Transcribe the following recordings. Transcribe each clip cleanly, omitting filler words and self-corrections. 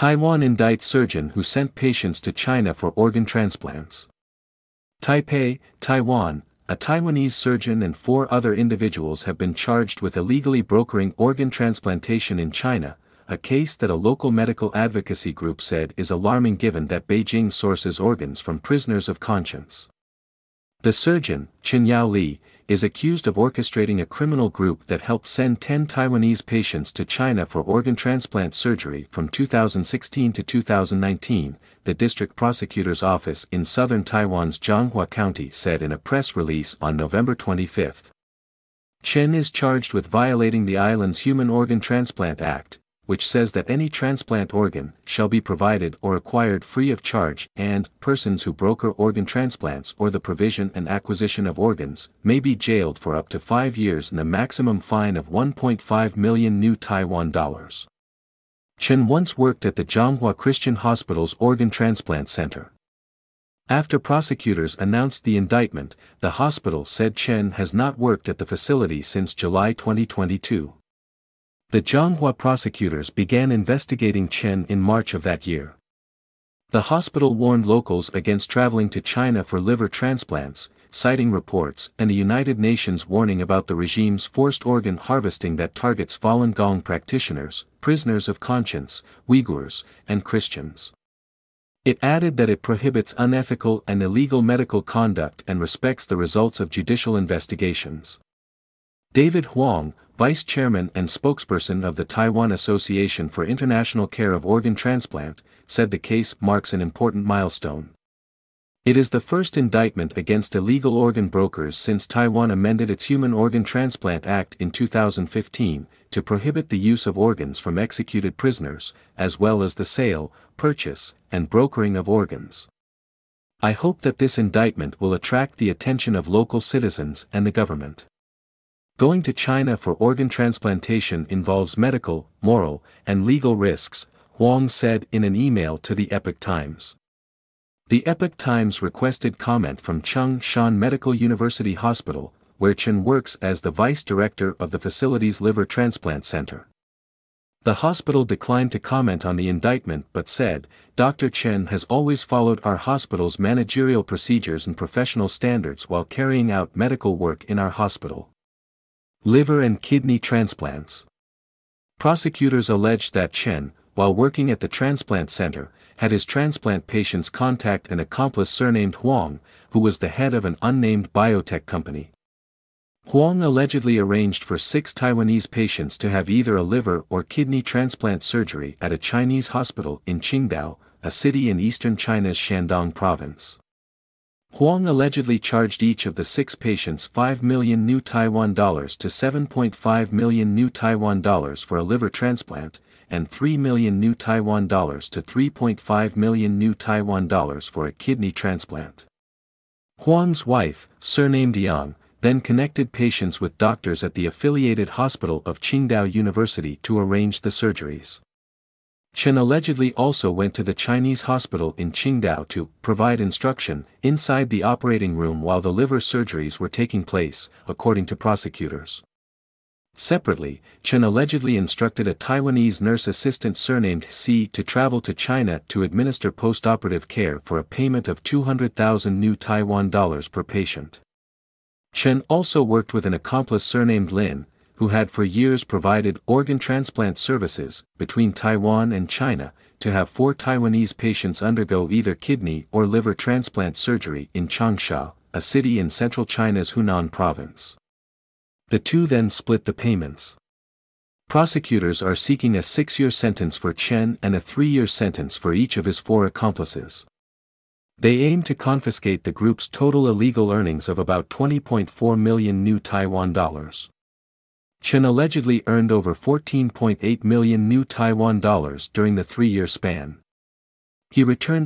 Taiwan indicts surgeon who sent patients to China for organ transplants. Taipei, Taiwan, a Taiwanese surgeon and 4 other individuals have been charged with illegally brokering organ transplantation in China, a case that a local medical advocacy group said is alarming given that Beijing sources organs from prisoners of conscience. The surgeon, Chen Yaoli, is accused of orchestrating a criminal group that helped send 10 Taiwanese patients to China for organ transplant surgery from 2016 to 2019, the district prosecutor's office in southern Taiwan's Zhonghua County said in a press release on November 25. Chen is charged with violating the island's Human Organ Transplant Act, which says that any transplant organ shall be provided or acquired free of charge, and persons who broker organ transplants or the provision and acquisition of organs may be jailed for up to 5 years and a maximum fine of 1.5 million new Taiwan dollars. Chen once worked at the Zhonghua Christian Hospital's Organ Transplant Center. After prosecutors announced the indictment, the hospital said Chen has not worked at the facility since July 2022. The Zhonghua prosecutors began investigating Chen in March of that year. The hospital warned locals against traveling to China for liver transplants, citing reports and the United Nations warning about the regime's forced organ harvesting that targets Falun Gong practitioners, prisoners of conscience, Uyghurs, and Christians. It added that it prohibits unethical and illegal medical conduct and respects the results of judicial investigations. David Huang, vice chairman and spokesperson of the Taiwan Association for International Care of Organ Transplant, said the case marks an important milestone. It is the first indictment against illegal organ brokers since Taiwan amended its Human Organ Transplant Act in 2015 to prohibit the use of organs from executed prisoners, as well as the sale, purchase, and brokering of organs. I hope that this indictment will attract the attention of local citizens and the government. Going to China for organ transplantation involves medical, moral, and legal risks, Huang said in an email to the Epoch Times. The Epoch Times requested comment from Chung Shan Medical University Hospital, where Chen works as the vice director of the facility's liver transplant center. The hospital declined to comment on the indictment but said, "Dr. Chen has always followed our hospital's managerial procedures and professional standards while carrying out medical work in our hospital." Liver and kidney transplants. Prosecutors alleged that Chen, while working at the transplant center, had his transplant patients contact an accomplice surnamed Huang, who was the head of an unnamed biotech company. Huang allegedly arranged for 6 Taiwanese patients to have either a liver or kidney transplant surgery at a Chinese hospital in Qingdao, a city in eastern China's Shandong province. Huang allegedly charged each of the 6 patients 5 million new Taiwan dollars to 7.5 million new Taiwan dollars for a liver transplant, and 3 million new Taiwan dollars to 3.5 million new Taiwan dollars for a kidney transplant. Huang's wife, surnamed Yang, then connected patients with doctors at the affiliated hospital of Qingdao University to arrange the surgeries. Chen allegedly also went to the Chinese hospital in Qingdao to provide instruction inside the operating room while the liver surgeries were taking place, according to prosecutors. Separately, Chen allegedly instructed a Taiwanese nurse assistant surnamed Si to travel to China to administer postoperative care for a payment of 200,000 new Taiwan dollars per patient. Chen also worked with an accomplice surnamed Lin, who had for years provided organ transplant services between Taiwan and China, to have 4 Taiwanese patients undergo either kidney or liver transplant surgery in Changsha, a city in central China's Hunan province. The two then split the payments. Prosecutors are seeking a 6-year sentence for Chen and a 3-year sentence for each of his 4 accomplices. They aim to confiscate the group's total illegal earnings of about 20.4 million new Taiwan dollars. Chen allegedly earned over 14.8 million new Taiwan dollars during the 3-year span. He returned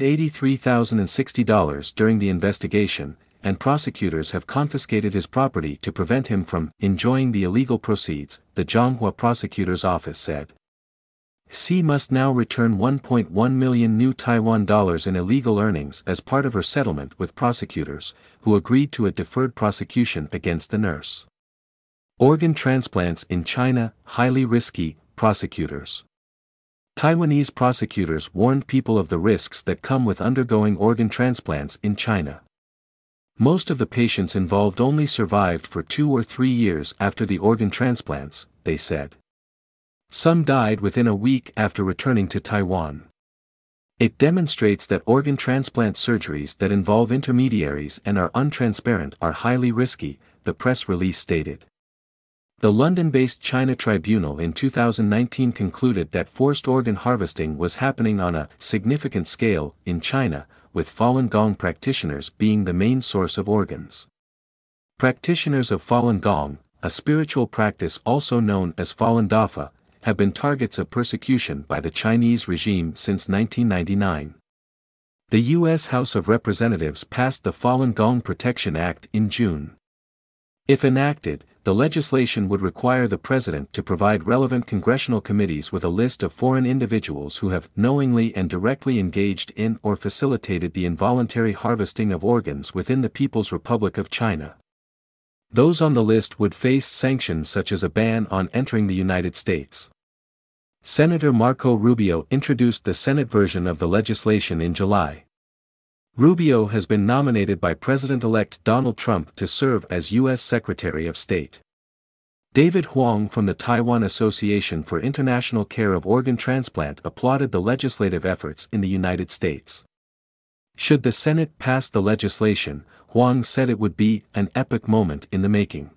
$83,060 during the investigation, and prosecutors have confiscated his property to prevent him from enjoying the illegal proceeds, the Zhonghua prosecutor's office said. Si must now return 1.1 million new Taiwan dollars in illegal earnings as part of her settlement with prosecutors, who agreed to a deferred prosecution against the nurse. Organ transplants in China, highly risky, prosecutors. Taiwanese prosecutors warned people of the risks that come with undergoing organ transplants in China. Most of the patients involved only survived for 2 or 3 years after the organ transplants, they said. Some died within a week after returning to Taiwan. It demonstrates that organ transplant surgeries that involve intermediaries and are untransparent are highly risky, the press release stated. The London-based China Tribunal in 2019 concluded that forced organ harvesting was happening on a significant scale in China, with Falun Gong practitioners being the main source of organs. Practitioners of Falun Gong, a spiritual practice also known as Falun Dafa, have been targets of persecution by the Chinese regime since 1999. The U.S. House of Representatives passed the Falun Gong Protection Act in June. If enacted, the legislation would require the president to provide relevant congressional committees with a list of foreign individuals who have knowingly and directly engaged in or facilitated the involuntary harvesting of organs within the People's Republic of China. Those on the list would face sanctions such as a ban on entering the United States. Senator Marco Rubio introduced the Senate version of the legislation in July. Rubio has been nominated by President-elect Donald Trump to serve as U.S. Secretary of State. David Huang from the Taiwan Association for International Care of Organ Transplant applauded the legislative efforts in the United States. Should the Senate pass the legislation, Huang said it would be an epic moment in the making.